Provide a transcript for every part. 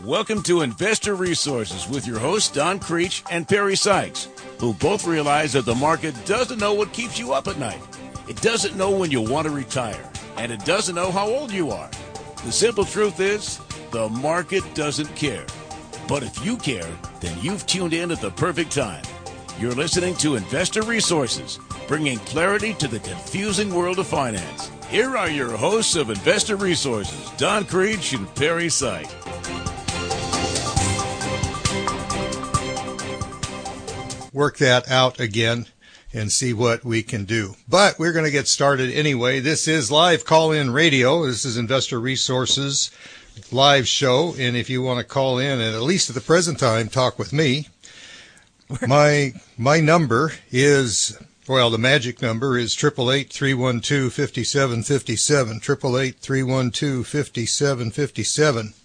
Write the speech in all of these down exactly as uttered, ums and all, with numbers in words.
Welcome to Investor Resources with your hosts, Don Creech and Perry Sykes, who both realize that the market doesn't know what keeps you up at night. It doesn't know when you want to retire, and it doesn't know how old you are. The simple truth is, the market doesn't care. But if you care, then you've tuned in at the perfect time. You're listening to Investor Resources, bringing clarity to the confusing world of finance. Here are your hosts of Investor Resources, Don Creech and Perry Sykes. Work that out again and see what we can do. But we're going to get started anyway. This is live call-in radio. This is Investor Resources live show. And if you want to call in and at least at the present time talk with me, my my number is, well, the magic number is eight eight eight, three one two, five seven five seven, eight eight eight, three one two, five seven five seven.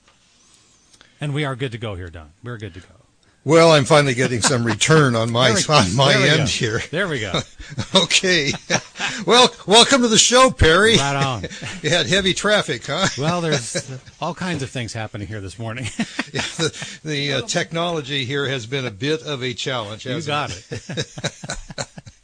And we are good to go here, Don. We're good to go. Well, I'm finally getting some return on my on my end go. here. There we go. Okay. Well, welcome to the show, Perry. Right on. You had heavy traffic, huh? Well, there's all kinds of things happening here this morning. Yeah, the the uh, technology here has been a bit of a challenge. You got it. it.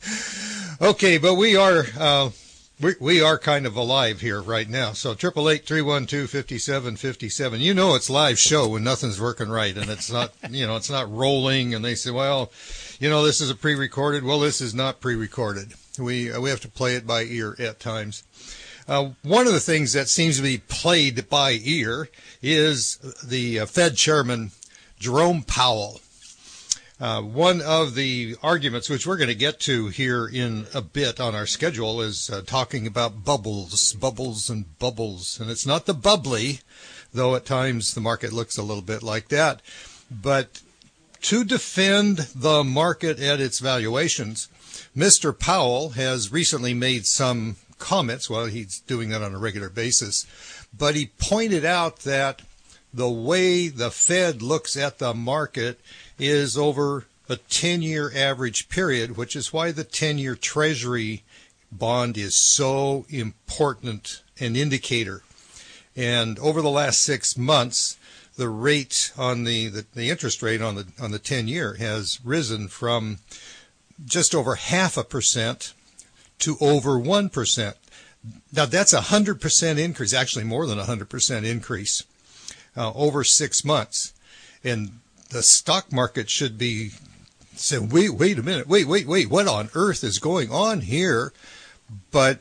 Okay, but we are uh, we we are kind of alive here right now. So triple eight three one two fifty seven fifty seven. You know it's live show when nothing's working right and it's not you know it's not rolling. And they say, well, you know this is a pre-recorded. Well, this is not pre-recorded. We uh, we have to play it by ear at times. Uh, one of the things that seems to be played by ear is the uh, Fed Chairman Jerome Powell. Uh, one of the arguments, which we're going to get to here in a bit on our schedule, is uh, talking about bubbles, bubbles and bubbles. And it's not the bubbly, though at times the market looks a little bit like that. But to defend the market at its valuations, Mister Powell has recently made some comments. Well, he's doing that on a regular basis. But he pointed out that the way the Fed looks at the market is over a ten-year average period, which is why the ten-year Treasury bond is so important an indicator. And over the last six months, the rate on the, the, the interest rate on the on the ten-year has risen from just over half a percent to over one percent. Now, that's a one hundred percent increase, actually more than a one hundred percent increase uh, over six months. And the stock market should be saying, wait, wait a minute, wait, wait, wait, what on earth is going on here? But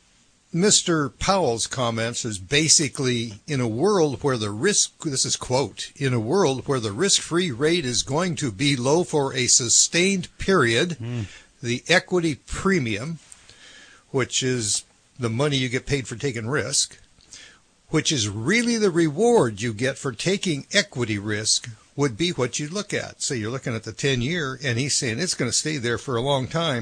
Mister Powell's comments is basically, in a world where the risk, this is quote, in a world where the risk-free rate is going to be low for a sustained period, mm. the equity premium, which is the money you get paid for taking risk, which is really the reward you get for taking equity risk, would be what you look at. So you're looking at the ten-year, and he's saying it's going to stay there for a long time.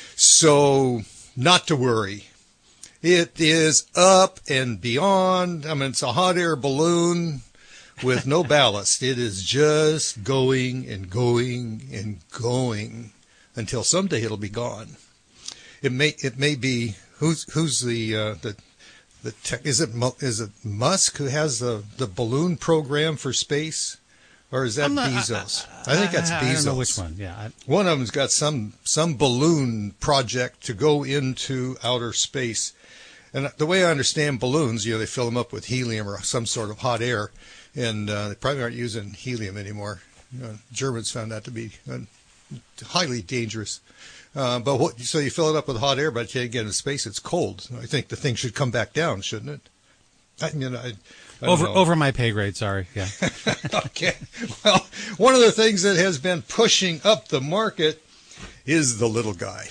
So not to worry. It is up and beyond. I mean, it's a hot air balloon with no ballast. It is just going and going and going until someday it'll be gone. It may it may be who's who's the uh, the the tech, is it is it Musk who has the the balloon program for space? Or is that not, Bezos? I, I, I think that's I, I, Bezos. I don't know which one. Yeah, I, one of them's got some some balloon project to go into outer space. And the way I understand balloons, you know, they fill them up with helium or some sort of hot air, and uh, they probably aren't using helium anymore. You know, Germans found that to be uh, highly dangerous. Uh, but what, so you fill it up with hot air, but you get into space, it's cold. I think the thing should come back down, shouldn't it? I, you know, I, I over know. over my pay grade, sorry. Yeah. Okay. Well, one of the things that has been pushing up the market is the little guy.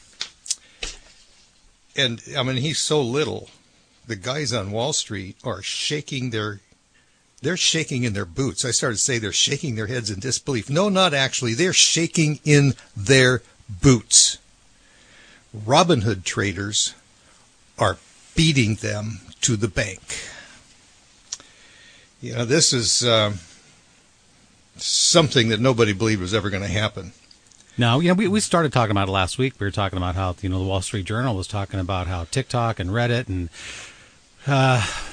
And, I mean, he's so little. The guys on Wall Street are shaking their, they're shaking in their boots. I started to say they're shaking their heads in disbelief. No, not actually. They're shaking in their boots. Robinhood traders are beating them to the bank. You know, this is uh, something that nobody believed was ever going to happen. No, you know, we, we started talking about it last week. We were talking about how, you know, the Wall Street Journal was talking about how TikTok and Reddit and uh,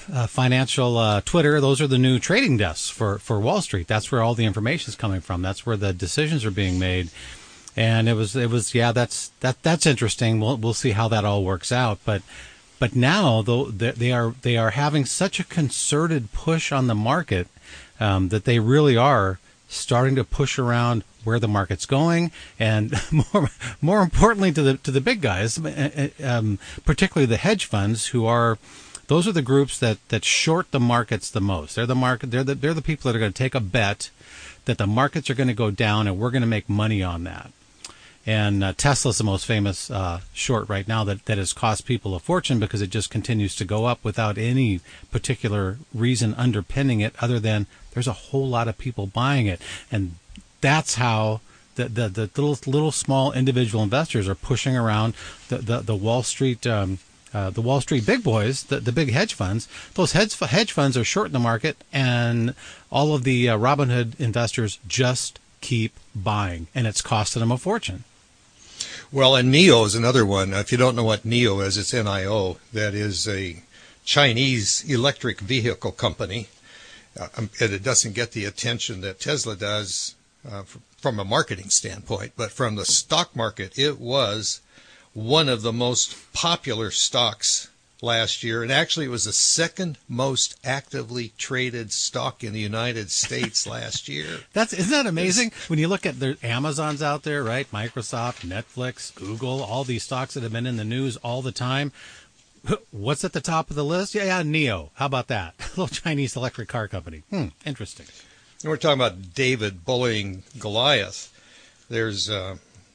uh, financial uh, Twitter, those are the new trading desks for, for Wall Street. That's where all the information is coming from. That's where the decisions are being made. And it was, it was, yeah, that's that that's interesting. We'll we'll see how that all works out. But but now though they are they are having such a concerted push on the market um, that they really are starting to push around where the market's going, and more more importantly to the to the big guys, um, particularly the hedge funds, who are those are the groups that, that short the markets the most. They're the market. They're the they're the people that are going to take a bet that the markets are going to go down, and we're going to make money on that. And uh, Tesla's the most famous uh, short right now that, that has cost people a fortune because it just continues to go up without any particular reason underpinning it other than there's a whole lot of people buying it. And that's how the, the, the little little small individual investors are pushing around the, the, the Wall Street um, uh, the Wall Street big boys, the, the big hedge funds. Those hedge, hedge funds are shorting the market, and all of the uh, Robinhood investors just keep buying, and it's costing them a fortune. Well, and N I O is another one. If you don't know what N I O is, it's N I O. That is a Chinese electric vehicle company. Uh, and it doesn't get the attention that Tesla does uh, from a marketing standpoint. But from the stock market, it was one of the most popular stocks last year. And actually, it was the second most actively traded stock in the United States last year. That's isn't that amazing? It's, when you look at the Amazons out there, right? Microsoft, Netflix, Google, all these stocks that have been in the news all the time. What's at the top of the list? Yeah, yeah, N I O. How about that? A little Chinese electric car company. Hmm, interesting. And we're talking about David bullying Goliath. There's uh,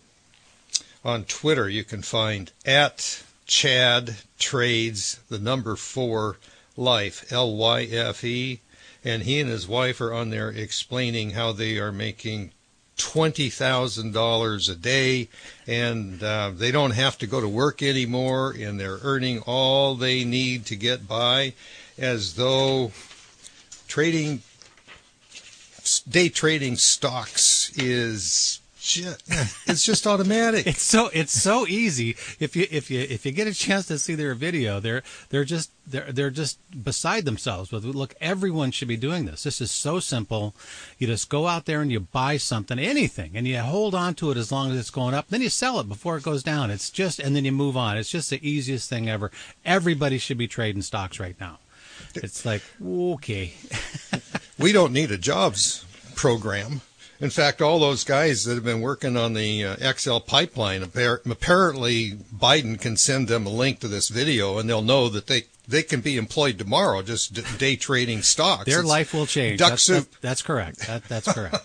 on Twitter you can find at Chad Trades, the number four Life, L Y F E, and he and his wife are on there explaining how they are making twenty thousand dollars a day, and uh, they don't have to go to work anymore, and they're earning all they need to get by, as though trading, day trading stocks is just, it's just automatic. It's so it's so easy. If you if you if you get a chance to see their video, they're they're just they're they're just beside themselves. But look, everyone should be doing this. This is so simple. You just go out there and you buy something, anything, and you hold on to it as long as it's going up. Then you sell it before it goes down. It's just and then you move on. It's just the easiest thing ever. Everybody should be trading stocks right now. It's like, okay. We don't need a jobs program. In fact, all those guys that have been working on the uh, X L pipeline, apparently Biden can send them a link to this video, and they'll know that they, they can be employed tomorrow, just d- day trading stocks. Their it's life will change. Duck that's, soup. That, that's correct. That, that's correct.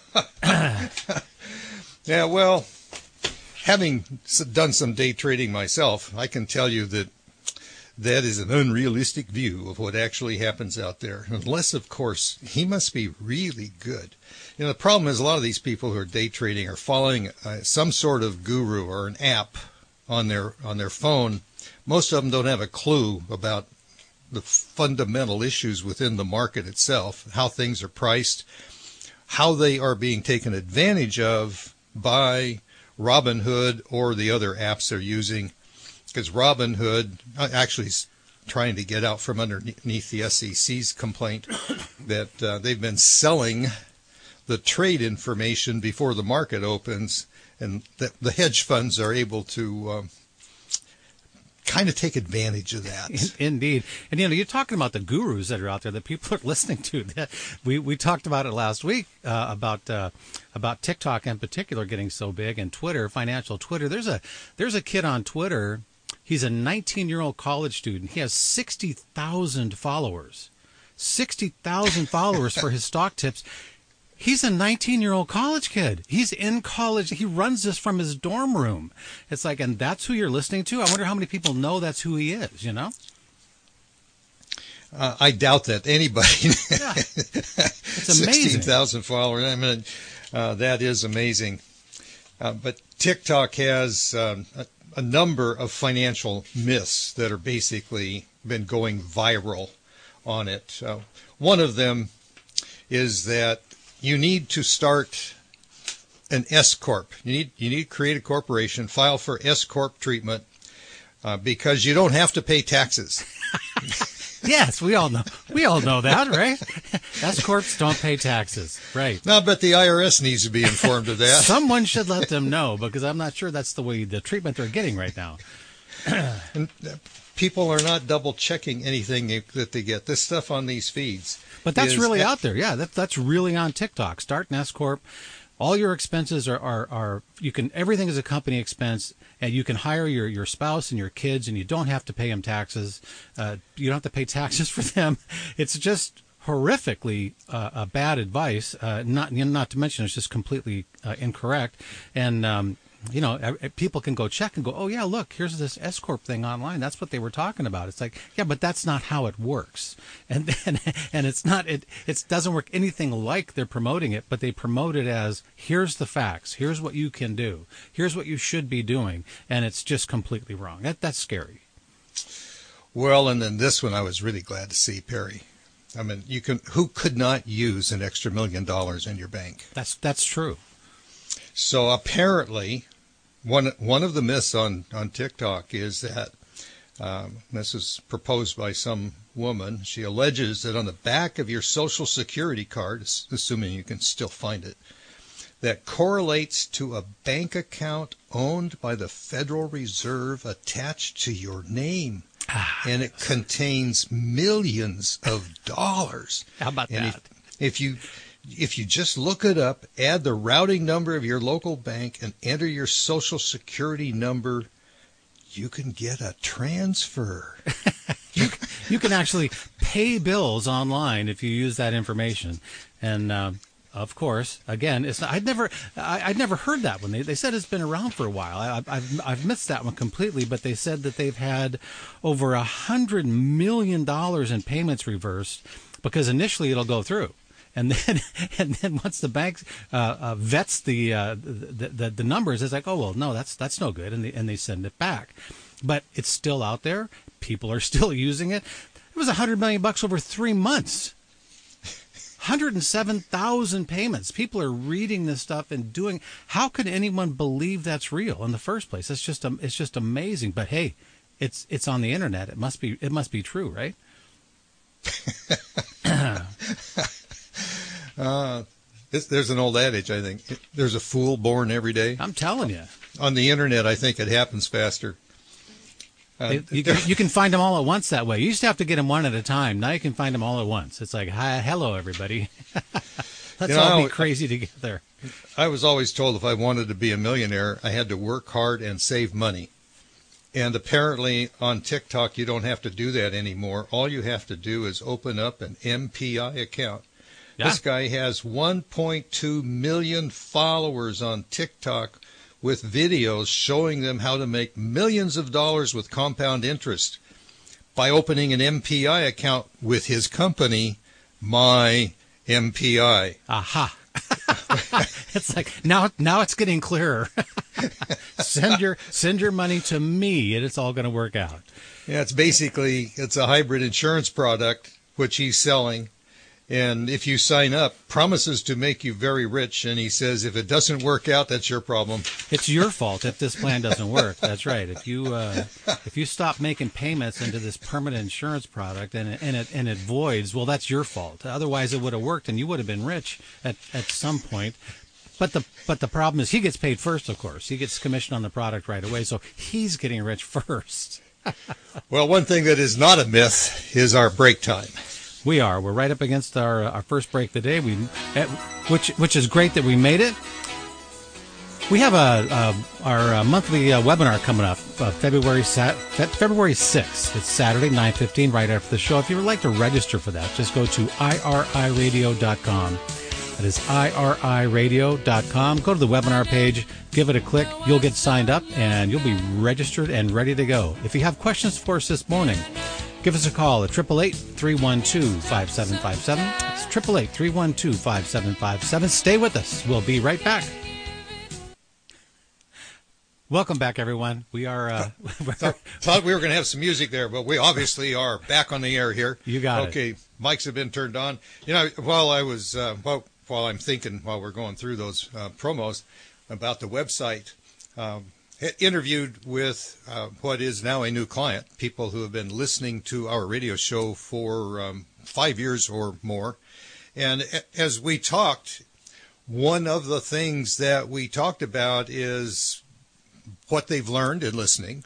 Yeah, well, having done some day trading myself, I can tell you that that is an unrealistic view of what actually happens out there. Unless, of course, he must be really good. You know, the problem is a lot of these people who are day trading are following uh, some sort of guru or an app on their on their phone. Most of them don't have a clue about the fundamental issues within the market itself, how things are priced, how they are being taken advantage of by Robinhood or the other apps they're using. Because Robinhood actually is trying to get out from underneath the S E C's complaint that uh, they've been selling the trade information before the market opens, and that the hedge funds are able to um, kind of take advantage of that. Indeed. And, you know, you're talking about the gurus that are out there that people are listening to. We we talked about it last week, uh, about uh, about TikTok in particular getting so big, and Twitter, financial Twitter. There's a there's a kid on Twitter. He's a nineteen-year-old college student. He has sixty thousand followers. sixty thousand followers for his stock tips. He's a nineteen-year-old college kid. He's in college. He runs this from his dorm room. It's like, and that's who you're listening to? I wonder how many people know that's who he is, you know? Uh, I doubt that anybody. Yeah. It's amazing. sixteen thousand followers. I mean, uh, that is amazing. Uh, but TikTok has um, a, a number of financial myths that are basically been going viral on it. Uh, one of them is that you need to start an S corp. You need you need to create a corporation, file for S corp treatment, uh, because you don't have to pay taxes. Yes, we all know. We all know that, right? S corps don't pay taxes, right? No, but the I R S needs to be informed of that. Someone should let them know, because I'm not sure that's the way the treatment they're getting right now. And people are not double checking anything that they get. This stuff on these feeds. But that's is, really out there. Yeah, that, that's really on TikTok. Start an S corp. All your expenses are, are, are, you can, everything is a company expense, and you can hire your, your spouse and your kids, and you don't have to pay them taxes. Uh, you don't have to pay taxes for them. It's just horrifically uh, uh, bad advice. Uh, not, you know, not to mention it's just completely uh, incorrect. And, um, you know, people can go check and go, oh, yeah, look, here's this S corp thing online. That's what they were talking about. It's like, yeah, but that's not how it works. And then, and it's not, it it doesn't work anything like they're promoting it, but they promote it as, here's the facts. Here's what you can do. Here's what you should be doing. And it's just completely wrong. That That's scary. Well, and then this one I was really glad to see, Perry. I mean, you can, who could not use an extra million dollars in your bank? That's that's true. So apparently, one one of the myths on, on TikTok is that, um, this is proposed by some woman. She alleges that on the back of your Social Security card, assuming you can still find it, that correlates to a bank account owned by the Federal Reserve attached to your name. Ah, and it contains millions of dollars. How about and that? If, if you if you just look it up, add the routing number of your local bank, and enter your Social Security number, you can get a transfer. you, you can actually pay bills online if you use that information. And uh, of course, again, it's not, I'd never I, I'd never heard that one. They they said it's been around for a while. I, I've I've missed that one completely. But they said that they've had over a hundred million dollars in payments reversed, because initially it'll go through. And then, and then once the bank uh, uh, vets the, uh, the the the numbers, it's like, oh well, no, that's that's no good, and they and they send it back. But it's still out there. People are still using it. It was a hundred million bucks over three months. one hundred seven thousand payments. People are reading this stuff and doing. How could anyone believe that's real in the first place? It's just it's just amazing. But hey, it's it's on the internet. It must be it must be true, right? Uh, this, there's an old adage, I think. There's a fool born every day. I'm telling you. On the internet, I think it happens faster. Uh, they, you, can, you can find them all at once that way. You used to have to get them one at a time. Now you can find them all at once. It's like, hi, hello, everybody. Let's you know, all be crazy together. I was always told if I wanted to be a millionaire, I had to work hard and save money. And apparently on TikTok, you don't have to do that anymore. All you have to do is open up an M P I account. Yeah. This guy has one point two million followers on TikTok with videos showing them how to make millions of dollars with compound interest by opening an M P I account with his company, My M P I. Aha. It's like now now it's getting clearer. send your send your money to me and it's all going to work out. Yeah, it's basically it's a hybrid insurance product which he's selling. And if you sign up, promises to make you very rich. And he says, if it doesn't work out, that's your problem. It's your fault if this plan doesn't work. That's right. If you uh, if you stop making payments into this permanent insurance product and it, and it and it voids, well, that's your fault. Otherwise, it would have worked and you would have been rich at, at some point. But the but the problem is he gets paid first, of course. He gets commission on the product right away, so he's getting rich first. Well, one thing that is not a myth is our break time. We are. We're right up against our our first break of the day. We, which which is great that we made it. We have a, a our uh, monthly uh, webinar coming up uh, February February sixth. It's Saturday, nine fifteen, right after the show. If you would like to register for that, just go to I R I radio dot com. That is I R I radio dot com. Go to the webinar page, give it a click. You'll get signed up, and you'll be registered and ready to go. If you have questions for us this morning, give us a call at eight eight eight, three one two, five seven five seven. It's eight eight eight, three one two, five seven five seven. Stay with us. We'll be right back. Welcome back, everyone. We are... Uh, thought, thought we were going to have some music there, but we obviously are back on the air here. You got okay, it. Okay, mics have been turned on. You know, while I was... Uh, while, while I'm thinking, while we're going through those uh, promos about the website, um, interviewed with uh, what is now a new client, people who have been listening to our radio show for um, five years or more. And as we talked, one of the things that we talked about is what they've learned in listening,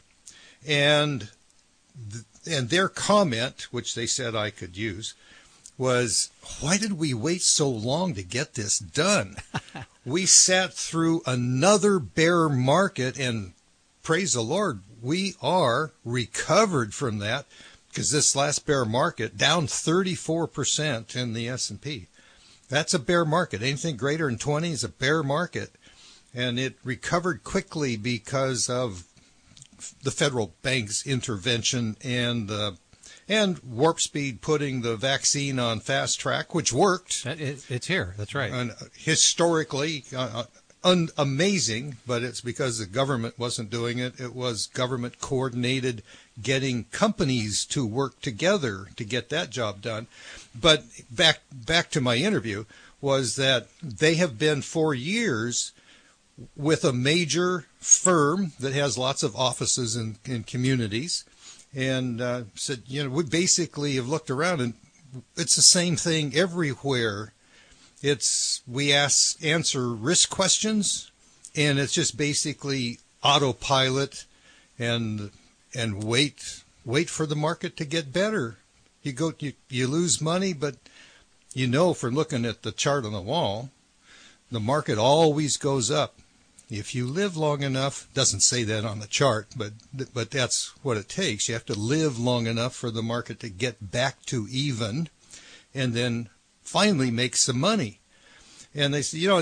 and th- and their comment, which they said I could use, was, why did we wait so long to get this done? We sat through another bear market, and praise the Lord, we are recovered from that, because this last bear market, down thirty-four percent in the S and P. That's a bear market. Anything greater than twenty is a bear market. And it recovered quickly because of the federal bank's intervention and uh, and Warp Speed putting the vaccine on fast track, which worked. It, it's here. That's right. And historically, uh, un- amazing, but it's because the government wasn't doing it. It was government coordinated getting companies to work together to get that job done. But back back to my interview was that they have been for years with a major firm that has lots of offices in, in communities, and uh, said, you know, we basically have looked around, and it's the same thing everywhere. It's we ask answer risk questions, and it's just basically autopilot, and and wait wait for the market to get better. You go you, you lose money, but you know from looking at the chart on the wall, the market always goes up. If you live long enough, doesn't say that on the chart, but but that's what it takes. You have to live long enough for the market to get back to even, and then finally make some money. And they say, you know,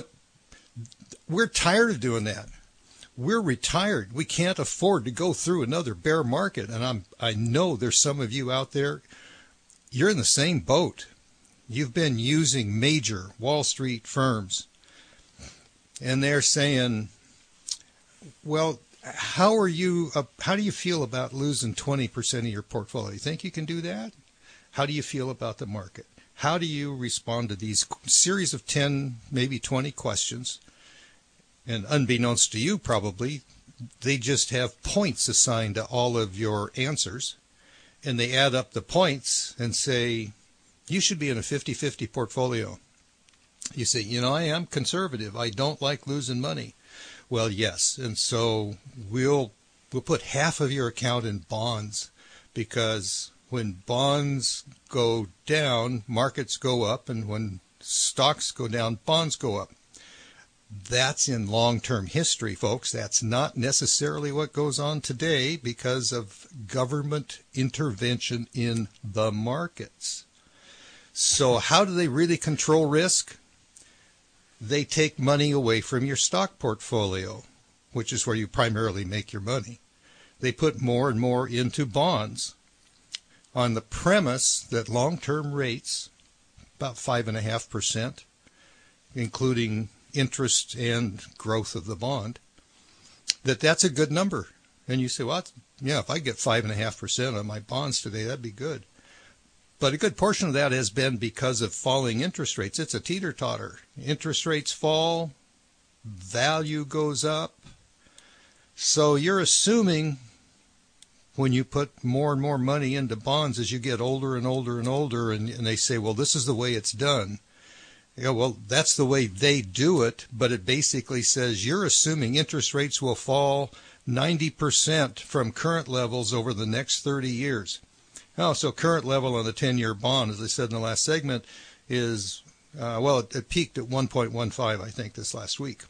we're tired of doing that. We're retired. We can't afford to go through another bear market. And I'm I know there's some of you out there, you're in the same boat. You've been using major Wall Street firms, and they're saying, well, how are you, uh, how do you feel about losing twenty percent of your portfolio? You think you can do that? How do you feel about the market? How do you respond to these series of ten, maybe twenty questions? And unbeknownst to you, probably, they just have points assigned to all of your answers, and they add up the points and say, you should be in a fifty-fifty portfolio. You say, you know, I am conservative. I don't like losing money. Well, yes, and so we'll we'll put half of your account in bonds, because when bonds go down, markets go up, and when stocks go down, bonds go up. That's in long-term history, folks. That's not necessarily what goes on today because of government intervention in the markets. So how do they really control risk? They take money away from your stock portfolio, which is where you primarily make your money. They put more and more into bonds on the premise that long-term rates, about five point five percent, including interest and growth of the bond, that that's a good number. And you say, well, yeah, if I get five point five percent on my bonds today, that'd be good. But a good portion of that has been because of falling interest rates. It's a teeter-totter. Interest rates fall, value goes up. So you're assuming when you put more and more money into bonds as you get older and older and older, and, and they say, well, this is the way it's done. Yeah, well, that's the way they do it, but it basically says you're assuming interest rates will fall ninety percent from current levels over the next thirty years. Oh, so current level on the ten-year bond, as I said in the last segment, is, uh, well, it, it peaked at one point one five, I think, this last week.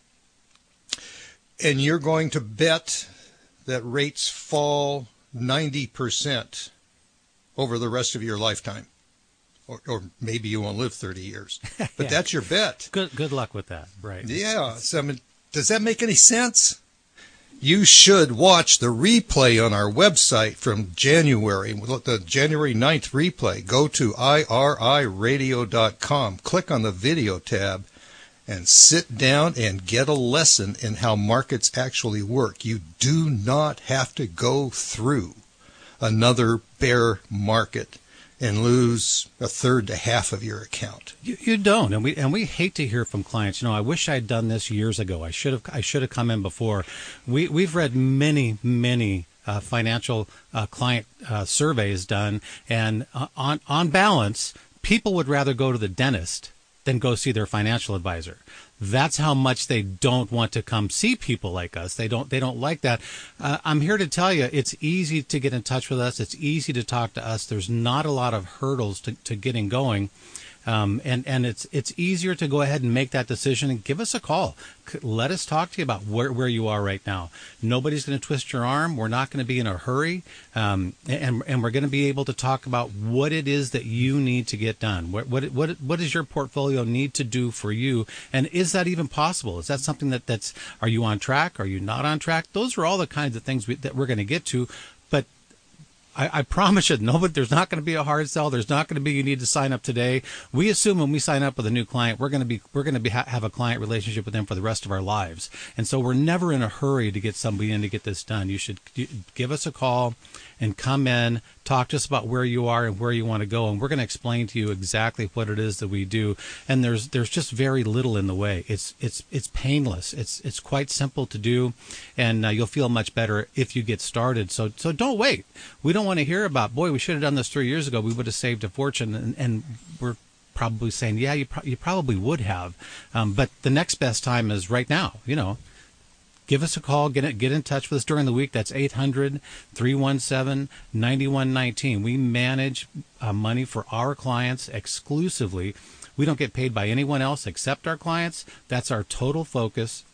And you're going to bet that rates fall ninety percent over the rest of your lifetime. Or, or maybe you won't live thirty years. But yeah, that's your bet. Good good luck with that, right? Yeah. So, I mean, does that make any sense? You should watch the replay on our website from January, the January ninth replay. Go to I R I radio dot com, click on the video tab, and sit down and get a lesson in how markets actually work. You do not have to go through another bear market. and lose a third to half of your account. You, you don't, and we and we hate to hear from clients. You know, I wish I'd done this years ago. I should have. I should have come in before. We we've read many many uh, financial uh, client uh, surveys done, and uh, on on balance, people would rather go to the dentist than go see their financial advisor. That's how much they don't want to come see people like us. They don't. They don't like that. Uh, I'm here to tell you, it's easy to get in touch with us. It's easy to talk to us. There's not a lot of hurdles to, to getting going, um, and and it's it's easier to go ahead and make that decision and give us a call. Let us talk to you about where where you are right now. Nobody's going to twist your arm. We're not going to be in a hurry, um, and and we're going to be able to talk about what it is that you need to get done. What what what what does your portfolio need to do for you, and is that even possible? Is that something that that's? Are you on track? Are you not on track? Those are all the kinds of things we, that we're going to get to, but I, I promise you, nobody, there's not going to be a hard sell. There's not going to be you need to sign up today. We assume when we sign up with a new client, we're going to be we're going to be ha- have a client relationship with them for the rest of our lives, and so we're never in a hurry to get somebody in to get this done. You should give us a call and come in, talk to us about where you are and where you want to go, and we're going to explain to you exactly what it is that we do. And there's there's just very little in the way. It's it's it's painless. It's it's quite simple to do, and uh, you'll feel much better if you get started. So so don't wait. We don't want to hear about, boy, we should have done this three years ago. We would have saved a fortune, and, and we're probably saying, yeah, you pro- you probably would have, um, but the next best time is right now. You know. Give us a call. Get it, get in touch with us during the week. That's eight hundred, three one seven, nine one one nine. We manage uh, money for our clients exclusively. We don't get paid by anyone else except our clients. That's our total focus.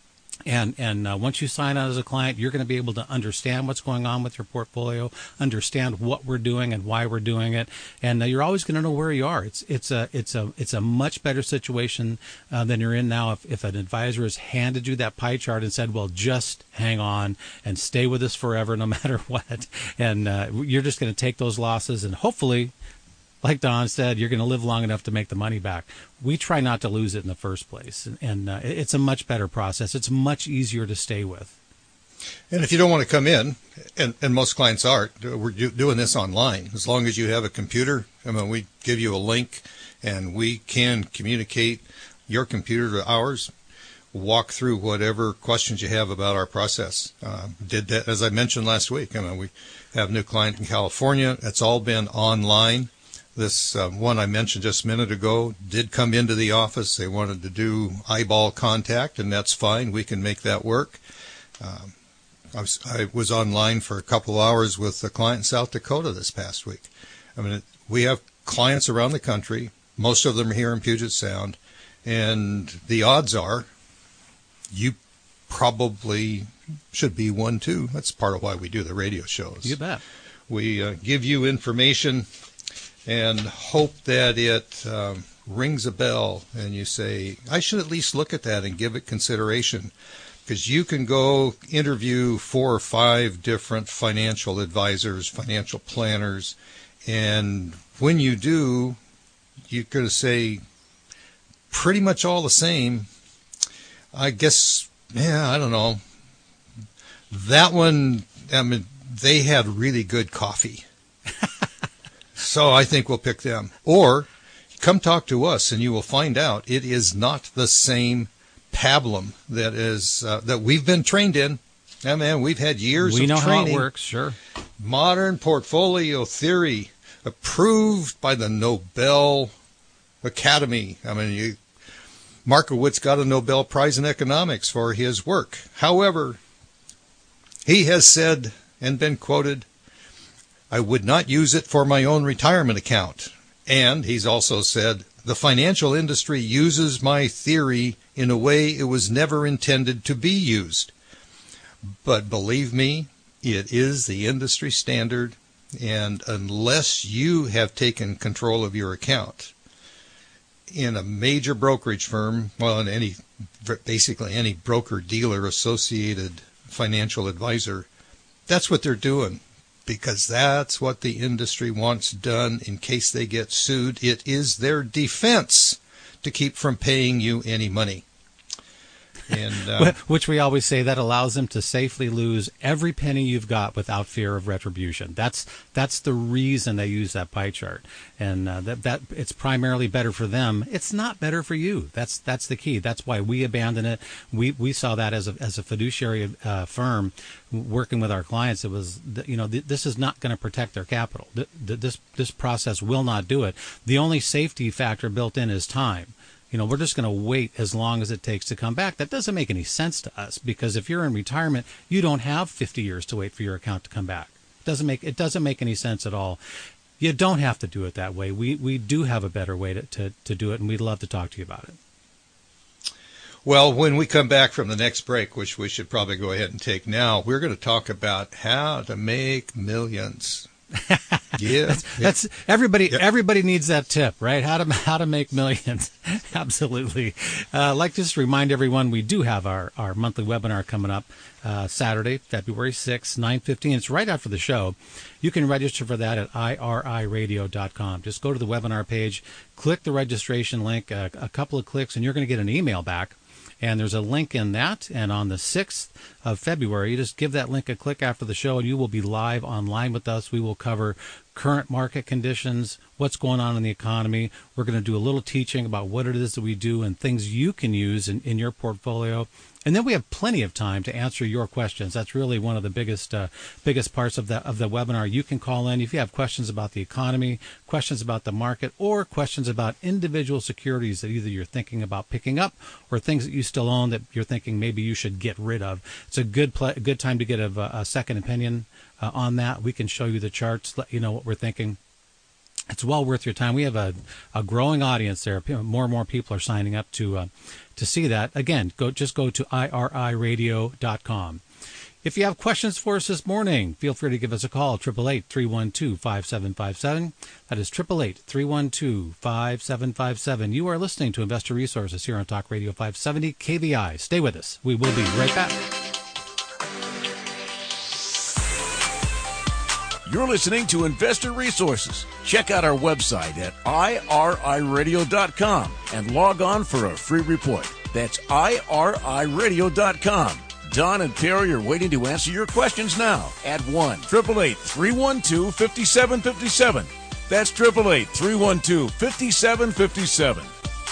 And and uh, once you sign on as a client, you're going to be able to understand what's going on with your portfolio, understand what we're doing and why we're doing it, and uh, you're always going to know where you are. It's it's a it's a it's a much better situation uh, than you're in now. If if an advisor has handed you that pie chart and said, "Well, just hang on and stay with us forever, no matter what," and uh, you're just going to take those losses and hopefully, like Don said, you're going to live long enough to make the money back. We try not to lose it in the first place, and, and uh, it's a much better process. It's much easier to stay with. And if you don't want to come in, and, and most clients are, we're do, doing this online. As long as you have a computer, I mean, we give you a link, and we can communicate your computer to ours, walk through whatever questions you have about our process. Uh, did that, as I mentioned last week. I mean, we have a new client in California. It's all been online. This uh, one I mentioned just a minute ago did come into the office. They wanted to do eyeball contact, and that's fine. We can make that work. Um, I, was, I was online for a couple of hours with a client in South Dakota this past week. I mean, it, we have clients around the country. Most of them are here in Puget Sound, and the odds are you probably should be one too. That's part of why we do the radio shows. You bet. We uh, give you information and hope that it um, rings a bell and you say, I should at least look at that and give it consideration. Because you can go interview four or five different financial advisors, financial planners, and when you do, you're going to say pretty much all the same. I guess, yeah, I don't know. That one, I mean, they had really good coffee. So I think we'll pick them. Or come talk to us and you will find out it is not the same pablum that is uh, that we've been trained in. I mean, we've had years we of know training. How it works, sure. Modern portfolio theory approved by the Nobel Academy. I mean, you, Markowitz got a Nobel Prize in economics for his work. However, he has said and been quoted, I would not use it for my own retirement account. And he's also said, the financial industry uses my theory in a way it was never intended to be used. But believe me, it is the industry standard, and unless you have taken control of your account in a major brokerage firm, well, in any, basically any broker-dealer associated financial advisor, that's what they're doing. Because that's what the industry wants done in case they get sued. It is their defense to keep from paying you any money. And uh, which we always say that allows them to safely lose every penny you've got without fear of retribution. That's that's the reason they use that pie chart, and uh, that that it's primarily better for them. It's not better for you. That's that's the key. That's why we abandon it. We we saw that as a as a fiduciary uh, firm working with our clients. It was, you know, th- this is not going to protect their capital. Th- th- this this process will not do it. The only safety factor built in is time. You know, we're just going to wait as long as it takes to come back. That doesn't make any sense to us, because if you're in retirement, you don't have fifty years to wait for your account to come back. It doesn't make it doesn't make any sense at all. You don't have to do it that way. We we do have a better way to, to, to do it, and we'd love to talk to you about it. Well, when we come back from the next break, which we should probably go ahead and take now, we're going to talk about how to make millions. Yeah, that's, that's everybody. Yep. Everybody needs that tip, right? How to how to make millions. Absolutely. Uh, I'd like to just remind everyone we do have our, our monthly webinar coming up uh, Saturday, February sixth, nine fifteen. It's right after the show. You can register for that at I R I radio dot com. Just go to the webinar page, click the registration link, uh, a couple of clicks, and you're going to get an email back. And there's a link in that. And on the sixth of February, you just give that link a click after the show, and you will be live online with us. We will cover current market conditions, what's going on in the economy. We're going to do a little teaching about what it is that we do and things you can use in, in your portfolio. And then we have plenty of time to answer your questions. That's really one of the biggest uh, biggest parts of the of the webinar. You can call in if you have questions about the economy, questions about the market, or questions about individual securities that either you're thinking about picking up or things that you still own that you're thinking maybe you should get rid of. It's a good pl- good time to get a, a second opinion uh, on that. We can show you the charts, let you know what we're thinking. It's well worth your time. We have a, a growing audience there. More and more people are signing up to uh, to see that. Again, go just go to I R I radio dot com. If you have questions for us this morning, feel free to give us a call, eight eight eight, three one two, five seven five seven. That is eight eight eight, three one two, five seven five seven. You are listening to Investor Resources here on Talk Radio five seventy K V I. Stay with us. We will be right back. You're listening to Investor Resources. Check out our website at I R I radio dot com and log on for a free report. That's I R I radio dot com. Don and Perry are waiting to answer your questions now at one eight eight eight, three one two, five seven five seven. That's eight eight eight, three one two, five seven five seven.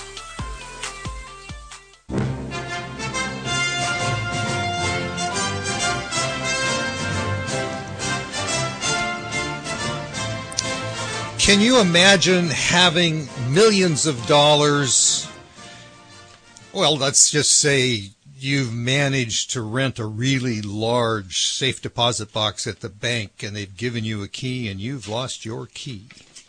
Can you imagine having millions of dollars? Well, let's just say you've managed to rent a really large safe deposit box at the bank, and they've given you a key, and you've lost your key.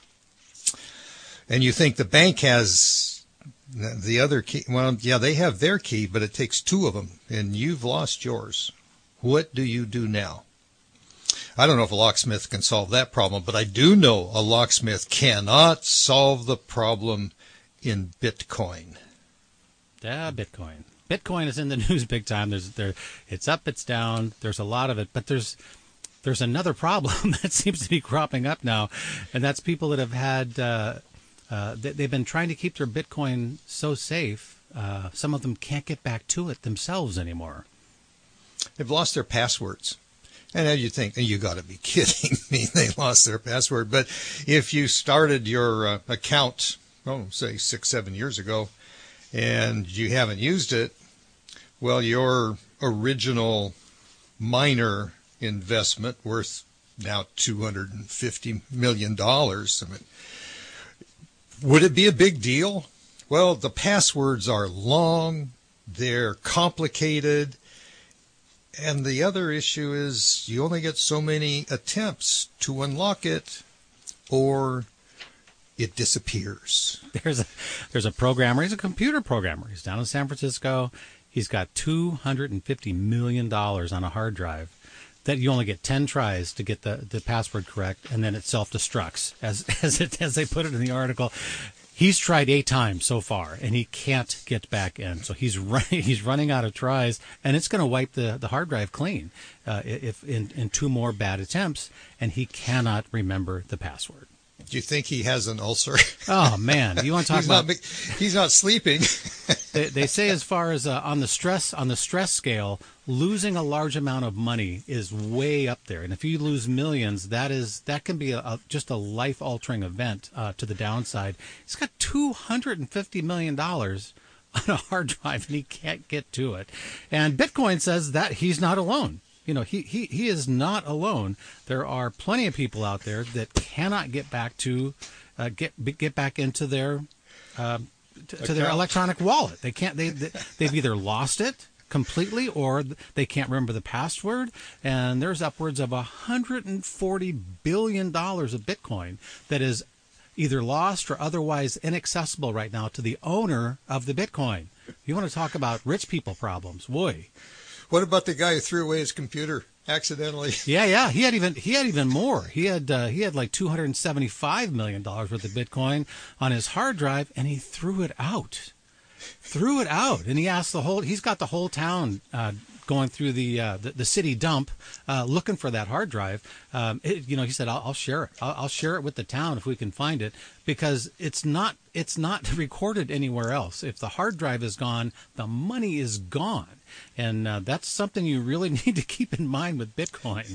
And you think the bank has the other key. Well, yeah, they have their key, but it takes two of them, and you've lost yours. What do you do now? I don't know if a locksmith can solve that problem, but I do know a locksmith cannot solve the problem in Bitcoin. Yeah, Bitcoin. Bitcoin is in the news big time. There's there, it's up, it's down. There's a lot of it, but there's there's another problem that seems to be cropping up now, and that's people that have had uh, uh, they, they've been trying to keep their Bitcoin so safe. Uh, some of them can't get back to it themselves anymore. They've lost their passwords. And then you think, you got to be kidding me, they lost their password. But if you started your uh, account, oh, say six, seven years ago, and you haven't used it, well, your original minor investment worth now two hundred fifty million dollars, I mean, would it be a big deal? Well, the passwords are long, they're complicated. And the other issue is you only get so many attempts to unlock it, or it disappears. There's a there's a programmer. He's a computer programmer. He's down in San Francisco. He's got two hundred fifty million dollars on a hard drive that you only get ten tries to get the, the password correct, and then it self-destructs, as as, it, as they put it in the article. He's tried eight times so far, and he can't get back in. So he's running, he's running out of tries, and it's going to wipe the, the hard drive clean uh, if in, in two more bad attempts, and he cannot remember the password. Do you think he has an ulcer? Oh, man. You want to talk he's about... Not, he's not sleeping. they, they say as far as uh, on the stress on the stress scale, losing a large amount of money is way up there. And if you lose millions, that is that can be a, a, just a life-altering event uh, to the downside. He's got two hundred fifty million dollars on a hard drive, and he can't get to it. And Bitcoin says that he's not alone. You know, he, he, he is not alone. There are plenty of people out there that cannot get back to uh, get get back into their uh, to, to their electronic wallet. They can't. They, they they've either lost it completely or they can't remember the password. And there's upwards of one hundred forty billion dollars of Bitcoin that is either lost or otherwise inaccessible right now to the owner of the Bitcoin. You want to talk about rich people problems? Boy. What about the guy who threw away his computer accidentally? Yeah, yeah. He had even he had even more. He had uh, he had like two hundred seventy-five million dollars worth of Bitcoin on his hard drive, and he threw it out. Threw it out, and he asked the whole. He's got the whole town uh, going through the, uh, the the city dump, uh, looking for that hard drive. Um, it, you know, he said, "I'll, I'll share it. I'll, I'll share it with the town if we can find it, because it's not it's not recorded anywhere else. If the hard drive is gone, the money is gone." And uh, that's something you really need to keep in mind with Bitcoin.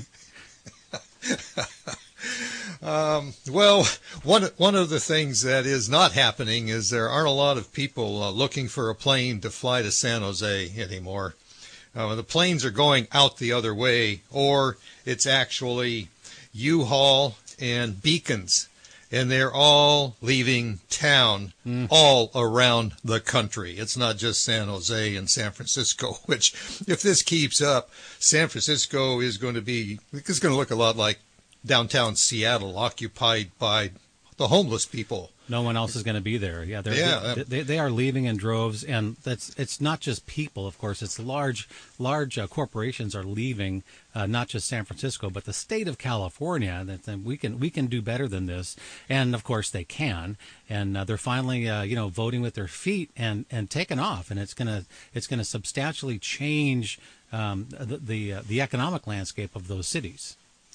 um, well, one one of the things that is not happening is there aren't a lot of people uh, looking for a plane to fly to San Jose anymore. Uh, the planes are going out the other way, or it's actually U-Haul and Beacons. And they're all leaving town mm. all around the country. It's not just San Jose and San Francisco, which if this keeps up, San Francisco is going to be, it's going to look a lot like downtown Seattle, occupied by the homeless people. No one else is going to be there. Yeah, they're, yeah. They, they, they are leaving in droves, and that's it's not just people, of course. It's large, large uh, corporations are leaving, uh, not just San Francisco, but the state of California. That, that we can we can do better than this, and of course they can. And uh, they're finally, uh, you know, voting with their feet and, and taking off, and it's gonna it's gonna substantially change um, the the, uh, the economic landscape of those cities.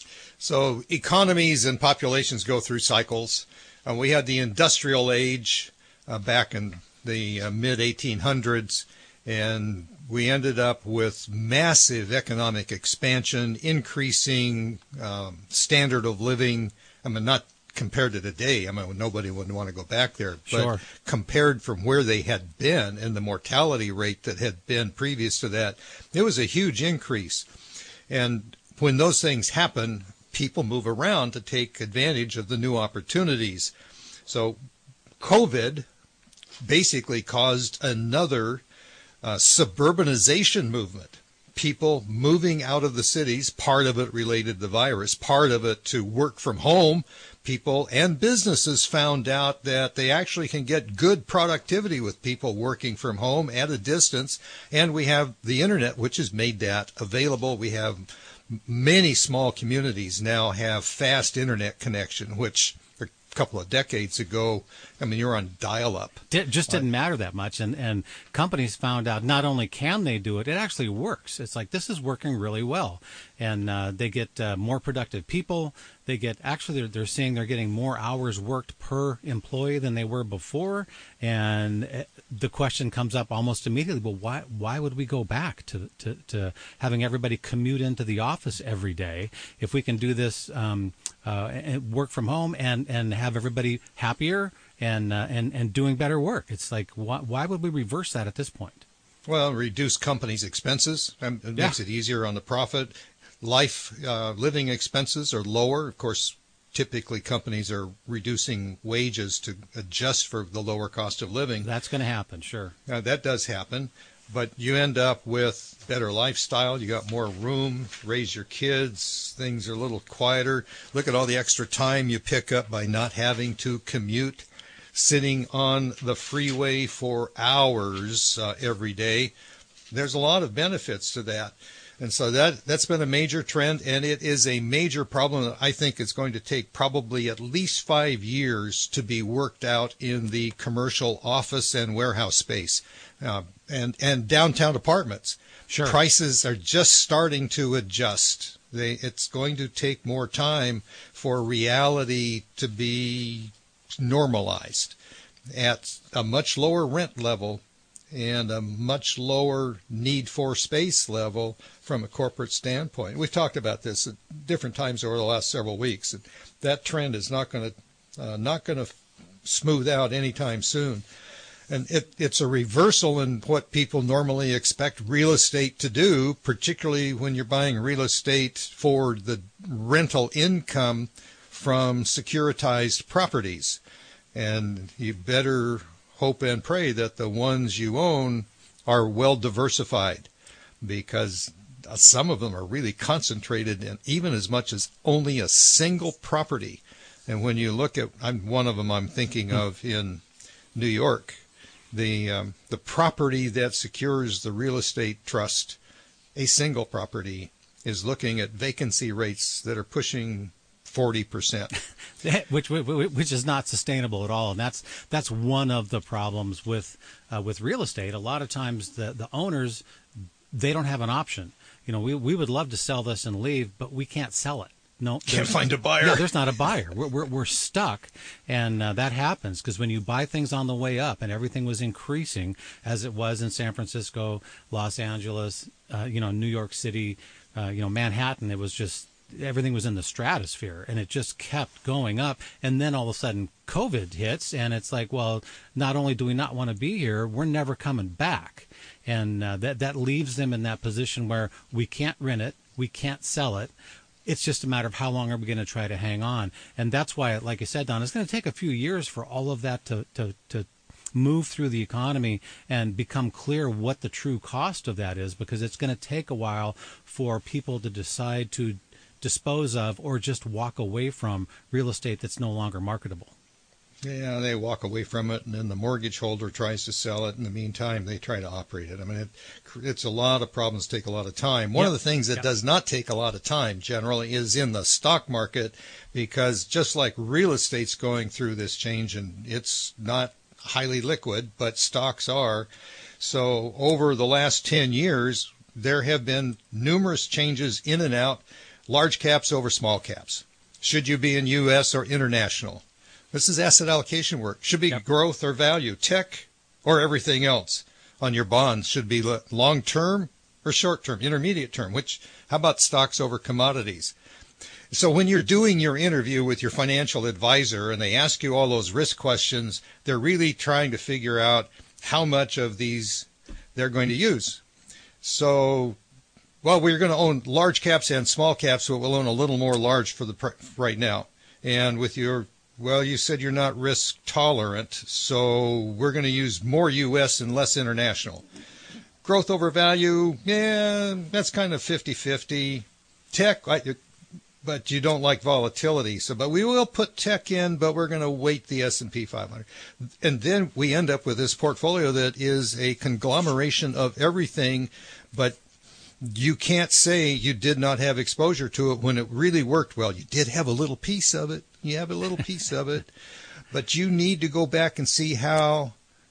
So economies and populations go through cycles. Uh, we had the industrial age uh, back in the uh, mid eighteen hundreds, and we ended up with massive economic expansion, increasing um, standard of living. I mean, not compared to today. I mean, nobody would want to go back there. But sure. Compared from where they had been and the mortality rate that had been previous to that, it was a huge increase. And when those things happen, people move around to take advantage of the new opportunities. So COVID basically caused another uh, suburbanization movement. People moving out of the cities, part of it related to the virus, part of it to work from home. People and businesses found out that they actually can get good productivity with people working from home at a distance. And we have the internet, which has made that available. We have many small communities now have fast internet connection, which a couple of decades ago, I mean, you're on dial-up. It just didn't matter that much. And, and companies found out not only can they do it, it actually works. It's like, this is working really well. And uh, they get uh, more productive people. They get, actually, they're, they're seeing they're getting more hours worked per employee than they were before. And the question comes up almost immediately, well, why why would we go back to, to, to having everybody commute into the office every day if we can do this um, uh, and work from home and, and have everybody happier and, uh, and, and doing better work? It's like, why, why would we reverse that at this point? Well, reduce companies' expenses. It yeah. makes it easier on the profit. Life uh, living expenses are lower. Of course, typically companies are reducing wages to adjust for the lower cost of living. That's going to happen, sure. Uh, that does happen. But you end up with better lifestyle. You got more room, raise your kids. Things are a little quieter. Look at all the extra time you pick up by not having to commute, sitting on the freeway for hours uh, every day. There's a lot of benefits to that. And so that, that's been a major trend, and it is a major problem that I think is going to take probably at least five years to be worked out in the commercial office and warehouse space uh, and, and downtown apartments. Sure. Prices are just starting to adjust. They, it's going to take more time for reality to be normalized at a much lower rent level. and a much lower need for space level from a corporate standpoint. We've talked about this at different times over the last several weeks. That trend is not going to uh, not going to smooth out anytime soon. And it, it's a reversal in what people normally expect real estate to do, particularly when you're buying real estate for the rental income from securitized properties. And you better hope and pray that the ones you own are well diversified, because some of them are really concentrated in even as much as only a single property. And when you look at, I'm one of them I'm thinking of in New York, the um, the property that secures the real estate trust, a single property, is looking at vacancy rates that are pushing forty percent. which which is not sustainable at all, and that's that's one of the problems with uh, with real estate. A lot of times the the owners, they don't have an option. You know, we we would love to sell this and leave, but we can't sell it. No, can't find a buyer. Yeah, there's not a buyer. We're we're, we're stuck, and uh, that happens because when you buy things on the way up, and everything was increasing as it was in San Francisco, Los Angeles, uh, you know, New York City, uh, you know, Manhattan. It was just everything was in the stratosphere, and it just kept going up. And then all of a sudden, COVID hits, and it's like, well, not only do we not want to be here, we're never coming back, and uh, that that leaves them in that position where we can't rent it, we can't sell it. It's just a matter of how long are we going to try to hang on. And that's why, like I said, Don, it's going to take a few years for all of that to, to, to move through the economy and become clear what the true cost of that is, because it's going to take a while for people to decide to dispose of or just walk away from real estate that's no longer marketable. Yeah, they walk away from it, and then the mortgage holder tries to sell it. In the meantime, they try to operate it. I mean, it, it's a lot of problems, take a lot of time. One yep. of the things that yep. does not take a lot of time generally is in the stock market, because just like real estate's going through this change, and it's not highly liquid, but stocks are. So over the last ten years, there have been numerous changes in and out, large caps over small caps. Should you be in U S or international? This is asset allocation work. Should be yep. growth or value, tech or everything else on your bonds. Should be long-term or short-term, intermediate term. Which, how about stocks over commodities? So when you're doing your interview with your financial advisor and they ask you all those risk questions, they're really trying to figure out how much of these they're going to use. So, well, we're going to own large caps and small caps, but we'll own a little more large for the right now. And with your Well, you said you're not risk tolerant, so we're going to use more U S and less international. Growth over value, yeah, that's kind of fifty-fifty. Tech, but you don't like volatility. So, but we will put tech in, but we're going to weight the S and P five hundred. And then we end up with this portfolio that is a conglomeration of everything, but you can't say you did not have exposure to it when it really worked well. You did have a little piece of it. You have a little piece of it. But you need to go back and see how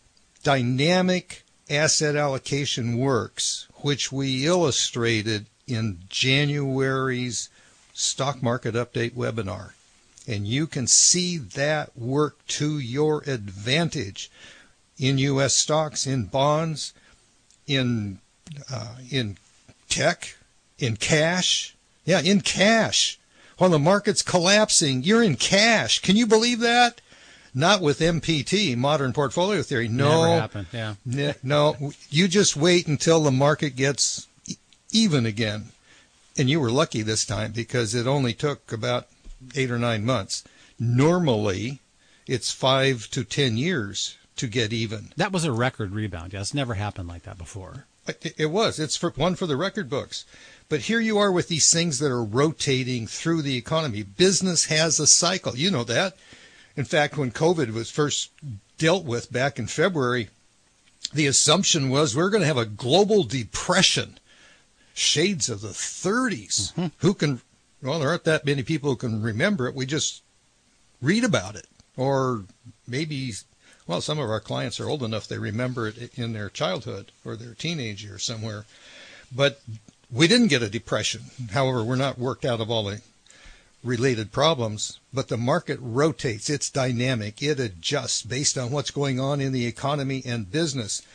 dynamic asset allocation works, which we illustrated in January's stock market update webinar. And you can see that work to your advantage in U S stocks, in bonds, in uh, in tech, in cash. Yeah, in cash. While the market's collapsing, you're in cash. Can you believe that? Not with M P T, modern portfolio theory. No. Never happened, yeah. No, you just wait until the market gets even again. And you were lucky this time because it only took about eight or nine months. Normally, it's five to ten years to get even. That was a record rebound. Yeah, it's never happened like that before. It was. It's for one for the record books. But here you are with these things that are rotating through the economy. Business has a cycle. You know that. In fact, when COVID was first dealt with back in February, the assumption was we're going to have a global depression. Shades of the thirties. Mm-hmm. Who can, well, there aren't that many people who can remember it. We just read about it. Or maybe, well, some of our clients are old enough they remember it in their childhood or their teenage years somewhere. But we didn't get a depression. However, we're not worked out of all the related problems, but the market rotates. It's dynamic. It adjusts based on what's going on in the economy and business.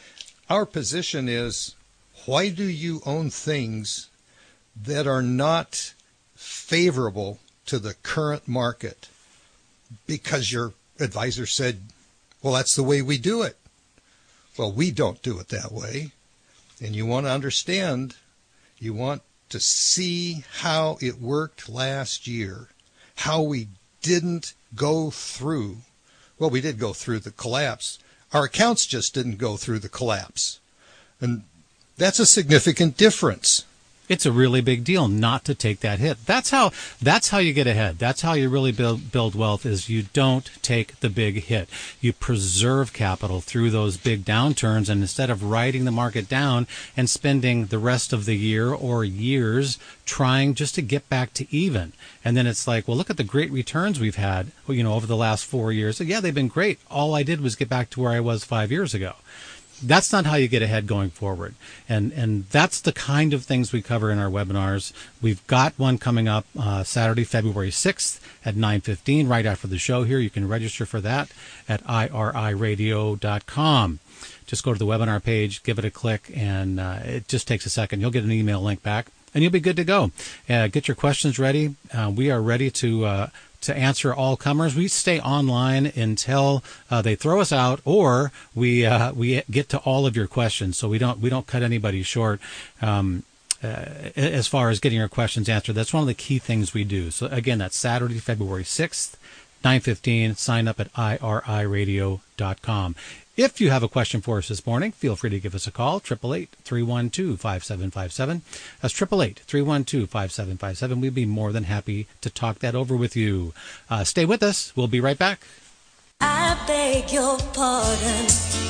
our position is, why do you own things that are not favorable to the current market? Because your advisor said, well, that's the way we do it. Well, we don't do it that way. And you want to understand, you want to see how it worked last year, how we didn't go through. Well, we did go through the collapse. Our accounts just didn't go through the collapse. And that's a significant difference. It's a really big deal not to take that hit. That's how that's how you get ahead. That's how you really build build wealth, is you don't take the big hit. You preserve capital through those big downturns, and instead of riding the market down and spending the rest of the year or years trying just to get back to even. And then it's like, well, look at the great returns we've had, you know, over the last four years. Yeah, they've been great. All I did was get back to where I was five years ago. That's not how you get ahead going forward. And and that's the kind of things we cover in our webinars. We've got one coming up uh, Saturday, February sixth at nine fifteen, right after the show here. You can register for that at I R I radio dot com. Just go to the webinar page, give it a click, and uh, it just takes a second. You'll get an email link back, and you'll be good to go. Uh, get your questions ready. Uh, we are ready to... Uh, to answer all comers. We stay online until uh, they throw us out, or we uh, we get to all of your questions. So we don't we don't cut anybody short um, uh, as far as getting your questions answered. That's one of the key things we do. So again, that's Saturday, February sixth, nine fifteen. Sign up at I R I radio dot com. If you have a question for us this morning, feel free to give us a call, eight eight eight, three one two, five seven five seven. That's eight eight eight, three one two, five seven five seven. We'd be more than happy to talk that over with you. Uh, stay with us. We'll be right back. I beg your pardon.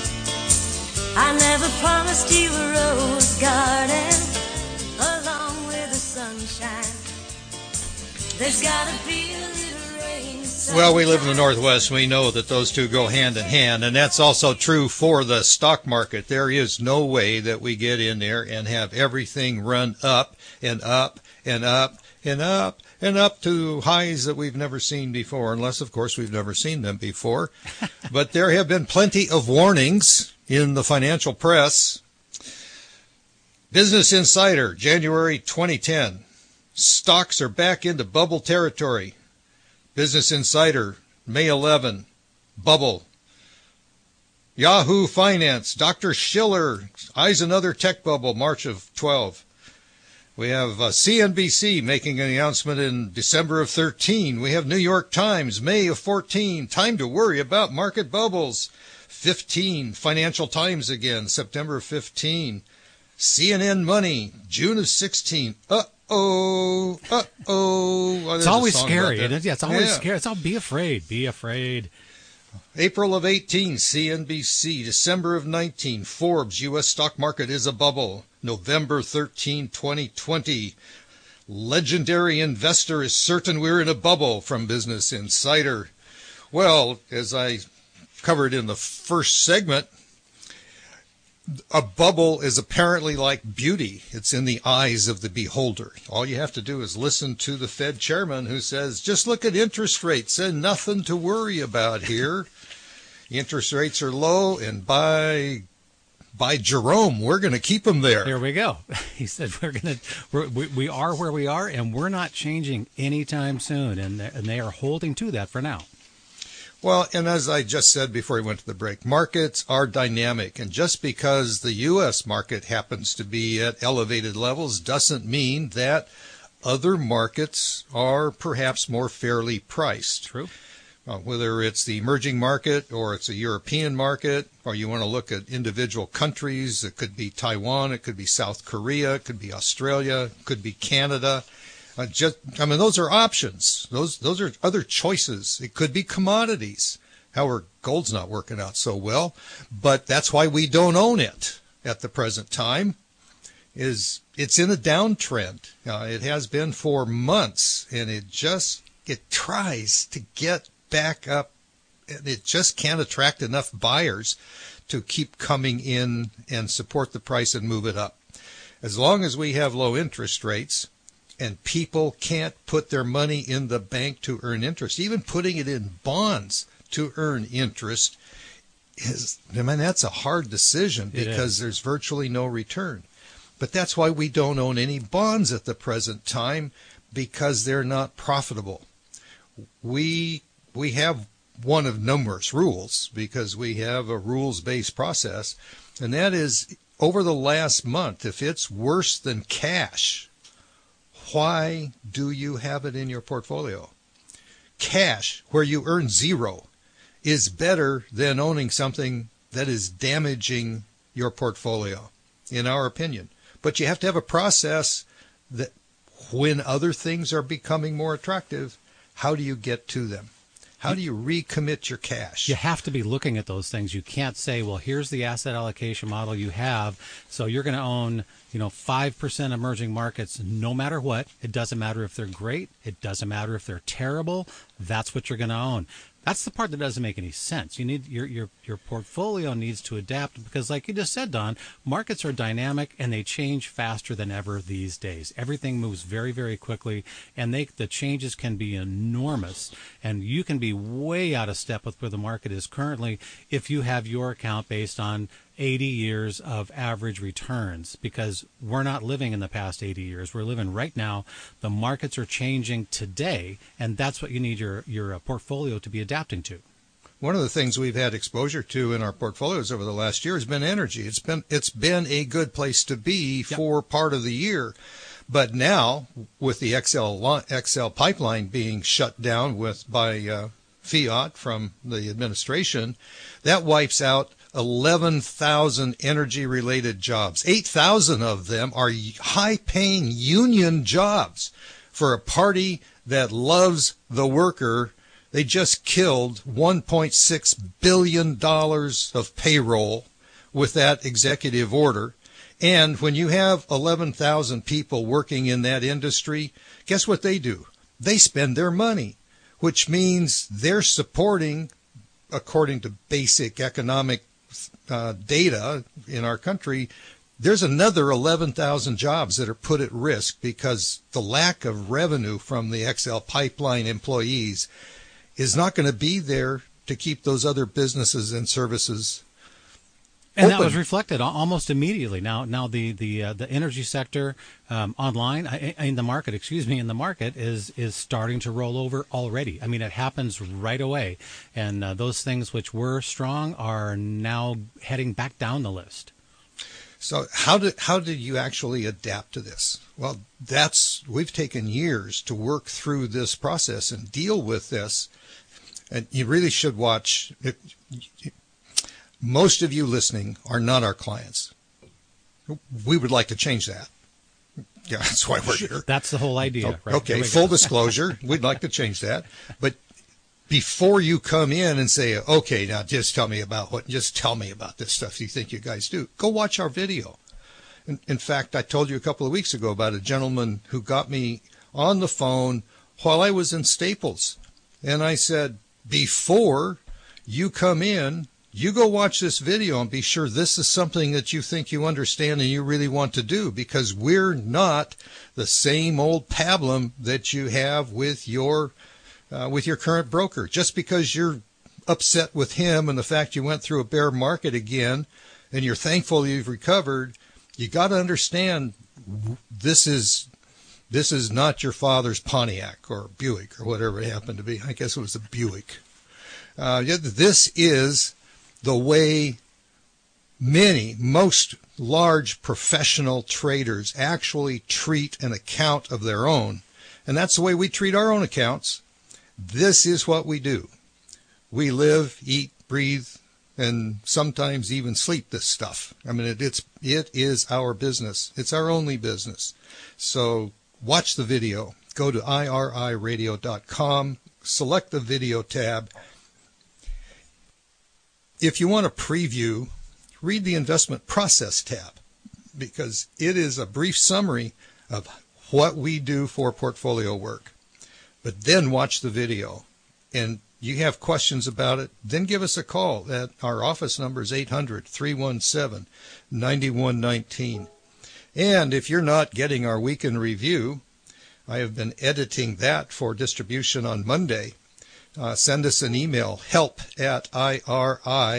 I never promised you a rose garden along with the sunshine. There's gotta be a little rain. Well, we live in the Northwest. We know that those two go hand in hand, and that's also true for the stock market. There is no way that we get in there and have everything run up and up and up and up and up to highs that we've never seen before, unless, of course, we've never seen them before. But there have been plenty of warnings in the financial press. Business Insider, January twenty ten. Stocks are back into bubble territory. Business Insider, May eleventh, bubble. Yahoo Finance, Doctor Schiller eyes another tech bubble, March of twelve. We have uh, C N B C making an announcement in December of thirteen. We have New York Times, May of fourteen, time to worry about market bubbles. fifteen, Financial Times again, September of fifteen. C N N Money, June of sixteen. Uh-oh, uh-oh. Well, it's always scary. It? Yeah, it's always yeah. scary. It's all be afraid, be afraid. April of eighteen, C N B C. December of nineteen, Forbes, U S stock market is a bubble. November thirteenth, twenty twenty. Legendary investor is certain we're in a bubble, from Business Insider. Well, as I covered in the first segment, a bubble is apparently like beauty. It's in the eyes of the beholder. All you have to do is listen to the Fed chairman who says, just look at interest rates and nothing to worry about here. Interest rates are low, and by by Jerome, we're going to keep them there. There we go. He said we're going to we're, we we are where we are, and we're not changing anytime soon, and and they are holding to that for now. Well, and as I just said before we went to the break, markets are dynamic, and just because the U S market happens to be at elevated levels doesn't mean that other markets are perhaps more fairly priced. True. Uh, whether it's the emerging market or it's a European market, or you want to look at individual countries, it could be Taiwan, it could be South Korea, it could be Australia, it could be Canada. Uh, just, I mean, those are options. Those those are other choices. It could be commodities. However, gold's not working out so well, but that's why we don't own it at the present time. Is it's in a downtrend. Uh, it has been for months, and it just it tries to get back up, and it just can't attract enough buyers to keep coming in and support the price and move it up. As long as we have low interest rates, and people can't put their money in the bank to earn interest, even putting it in bonds to earn interest, is, I mean, that's a hard decision because there's virtually no return. But that's why we don't own any bonds at the present time, because they're not profitable. We we have one of numerous rules, because we have a rules-based process, and that is, over the last month, if it's worse than cash, why do you have it in your portfolio? Cash, where you earn zero, is better than owning something that is damaging your portfolio, in our opinion. But you have to have a process that when other things are becoming more attractive, how do you get to them? How do you recommit your cash? You have to be looking at those things. You can't say, well, here's the asset allocation model you have, so you're going to own, you know, five percent emerging markets no matter what. It doesn't matter if they're great. It doesn't matter if they're terrible. That's what you're going to own. That's the part that doesn't make any sense. You need your your your portfolio needs to adapt, because, like you just said, Don, markets are dynamic and they change faster than ever these days. Everything moves very, very quickly, and they the changes can be enormous, and you can be way out of step with where the market is currently if you have your account based on eighty years of average returns, because we're not living in the past eighty years. We're living right now. The markets are changing today, and that's what you need your, your uh, portfolio to be adapting to. One of the things we've had exposure to in our portfolios over the last year has been energy. It's been it's been a good place to be Yep. for part of the year. But now, with the X L, X L pipeline being shut down with by uh, fiat from the administration, that wipes out eleven thousand energy-related jobs. eight thousand of them are high-paying union jobs for a party that loves the worker. They just killed one point six billion dollars of payroll with that executive order. And when you have eleven thousand people working in that industry, guess what they do? They spend their money, which means they're supporting, according to basic economic uh, data in our country, there's another eleven thousand jobs that are put at risk because the lack of revenue from the X L pipeline employees is not going to be there to keep those other businesses and services And open. that was reflected al- almost immediately. Now, now the the uh, the energy sector um, online I- in the market, excuse me, in the market is is starting to roll over already. I mean, it happens right away, and uh, those things which were strong are now heading back down the list. So how did how did you actually adapt to this? Well, that's we've taken years to work through this process and deal with this, and you really should watch. It, most of you listening are not our clients. We would like to change that. Yeah, that's why we're here. That's the whole idea. Right? Okay, There we full go. disclosure, we'd like to change that, but before you come in and say, okay, now just tell me about what, just tell me about this stuff you think you guys do, go watch our video. In, in fact, I told you a couple of weeks ago about a gentleman who got me on the phone while I was in Staples. And I said, before you come in, you go watch this video and be sure this is something that you think you understand and you really want to do, because we're not the same old pablum that you have with your Uh, with your current broker. Just because you're upset with him and the fact you went through a bear market again and you're thankful you've recovered, you got to understand this is this is not your father's Pontiac or Buick or whatever it happened to be. I guess it was a Buick. Uh, this is the way many, most large professional traders actually treat an account of their own. And that's the way we treat our own accounts. This is what we do. We live, eat, breathe, and sometimes even sleep this stuff. I mean, it, it's it is our business. It's our only business. So watch the video. Go to I R I radio dot com. Select the video tab. If you want a preview, read the investment process tab, because it is a brief summary of what we do for portfolio work. But then watch the video, and you have questions about it, then give us a call. At our office number is eight hundred, three one seven, nine one one nine. And if you're not getting our weekend review, I have been editing that for distribution on Monday. Uh, send us an email, help at I R I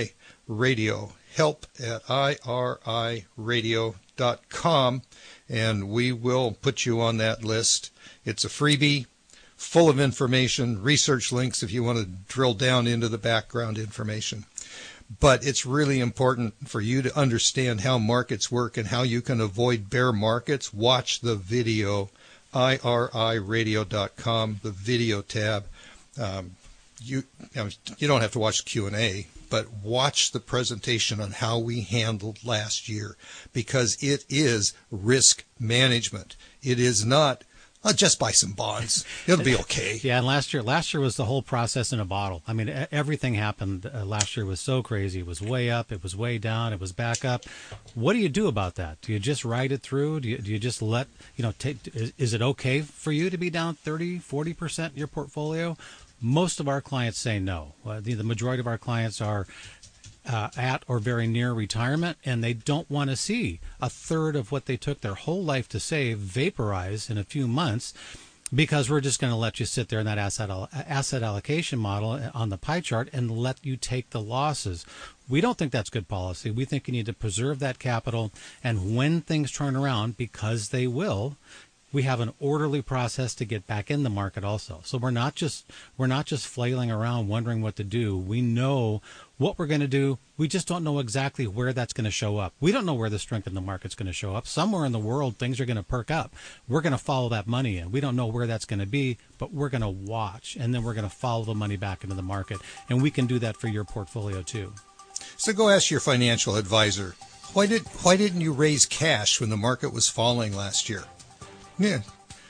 radio. Help at I R I radio dot com, and we will put you on that list. It's a freebie, full of information, research links if you want to drill down into the background information. But it's really important for you to understand how markets work and how you can avoid bear markets. Watch the video, I R I radio dot com, the video tab. Um, you, you don't have to watch Q and A, but watch the presentation on how we handled last year, because it is risk management. It is not, oh, just buy some bonds. It'll be okay. Yeah, and last year, last year was the whole process in a bottle. I mean, everything happened uh, last year was so crazy. It was way up, it was way down, it was back up. What do you do about that? Do you just ride it through? Do you, do you just let, you know, take, is, is it okay for you to be down thirty, forty percent in your portfolio? Most of our clients say no. Uh, the, the majority of our clients are uh, at or very near retirement, and they don't want to see a third of what they took their whole life to save vaporize in a few months, because we're just going to let you sit there in that asset asset allocation model on the pie chart and let you take the losses. We don't think that's good policy. We think you need to preserve that capital, and when things turn around, because they will, we have an orderly process to get back in the market also. So we're not just we're not just flailing around wondering what to do. We know what we're going to do. We just don't know exactly where that's going to show up. We don't know where the strength in the market's going to show up. Somewhere in the world, things are going to perk up. We're going to follow that money in. We don't know where that's going to be, but we're going to watch, and then we're going to follow the money back into the market. And we can do that for your portfolio too. So go ask your financial advisor, why did why didn't you raise cash when the market was falling last year? Yeah.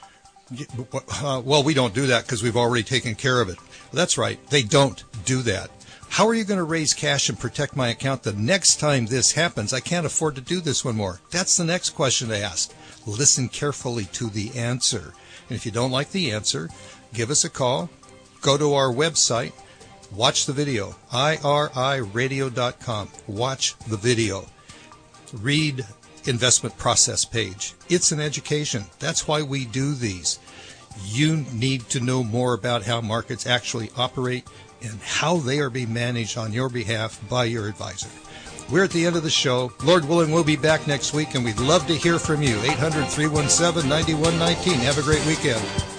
Uh, well, we don't do that because we've already taken care of it. Well, that's right. They don't do that. How are you going to raise cash and protect my account the next time this happens? I can't afford to do this one more. That's the next question to ask. Listen carefully to the answer. And if you don't like the answer, give us a call. Go to our website. Watch the video. I R I radio dot com. Watch the video. Read investment process page. It's an education. That's why we do these. You need to know more about how markets actually operate and how they are being managed on your behalf by your advisor. We're at the end of the show. Lord willing, we'll be back next week, and we'd love to hear from you. eight hundred, three one seven, nine one one nine. Have a great weekend.